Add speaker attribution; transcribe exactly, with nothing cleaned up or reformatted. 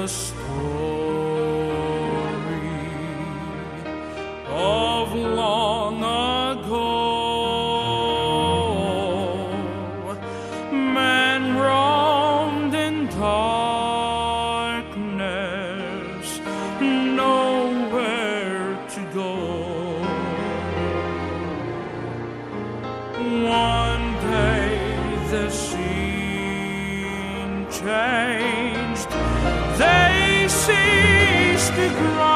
Speaker 1: story of long ago. Man roamed in darkness, nowhere to go. One day the scene changed. They ceased to grow.